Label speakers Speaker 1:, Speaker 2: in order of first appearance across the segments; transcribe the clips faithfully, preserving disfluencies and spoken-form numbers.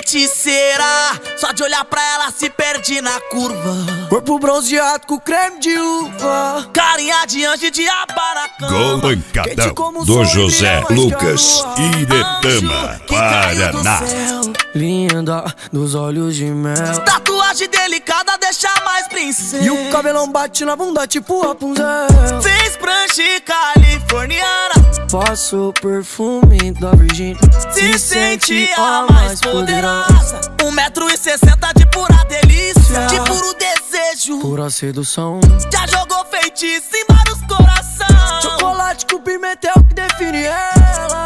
Speaker 1: Feiticeira, só de olhar pra ela se perde na curva.
Speaker 2: Corpo bronzeado com creme de uva,
Speaker 1: carinha de anjo de aba na cama.
Speaker 3: Pancadão do José Lucas Iretama, Paraná.
Speaker 2: Linda dos olhos de mel,
Speaker 1: tatuagem delicada deixa mais princesa.
Speaker 2: e o cabelão bate na bunda tipo Rapunzel.
Speaker 1: Fez prancha californiana,
Speaker 2: Passo o perfume da Virgínia,
Speaker 1: se sente a mais poderosa. Um metro e sessenta de pura delícia, de puro desejo,
Speaker 2: pura sedução.
Speaker 1: já jogou feitiço em vários coração.
Speaker 2: Chocolate com pimentel que define ela.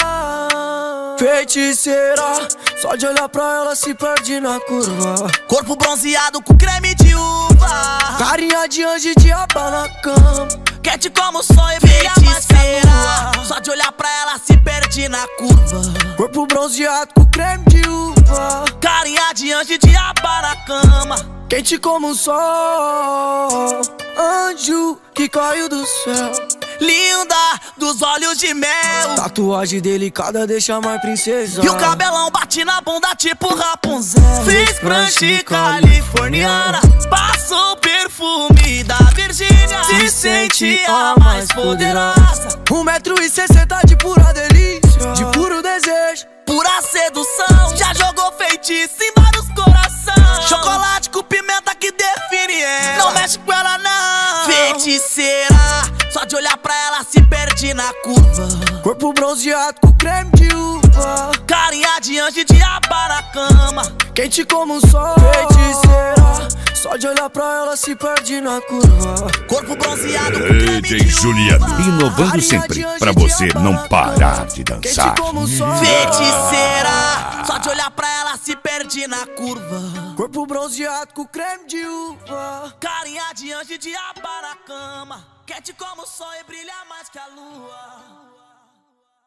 Speaker 2: Feiticeira, só de olhar pra ela se perde na curva.
Speaker 1: Corpo bronzeado com creme de uva,
Speaker 2: Carinha de anjo e diaba na cama.
Speaker 1: quente como o sol e brilha mais que a lua. Só de olhar pra ela se perde na curva.
Speaker 2: Corpo bronzeado com creme de uva,
Speaker 1: Carinha de anjo e diaba na cama.
Speaker 2: quente como o sol. Anjo que caiu do céu,
Speaker 1: Linda dos olhos de mel,
Speaker 2: tatuagem delicada deixa mais princesa.
Speaker 1: e o cabelão bate na bunda tipo Rapunzel. Fez prancha californiana, passou o perfume da Virgínia, se sente a mais poderosa.
Speaker 2: Um metro e sessenta de pura delícia, de puro desejo,
Speaker 1: Pura sedução, já jogou feitiço em vários coração. Chocolate com pimenta que define ela, não mexe com ela não. Feiticeira, só de olhar pra ela se perde na curva.
Speaker 2: corpo bronzeado com creme de uva,
Speaker 1: Carinha de anjo e diaba na cama.
Speaker 2: quente como o sol. Feiticeira, só de olhar pra ela se perde na curva.
Speaker 1: Corpo bronzeado com creme
Speaker 3: D J
Speaker 1: de
Speaker 3: Juliano,
Speaker 1: uva.
Speaker 3: inovando sempre pra você não parar de dançar.
Speaker 2: Quente como o sol.
Speaker 1: Feiticeira, só de olhar pra ela se perde na curva.
Speaker 2: Corpo bronzeado com creme de uva,
Speaker 1: Carinha de anjo e diaba na cama. Quente como o sol e brilha mais que a lua.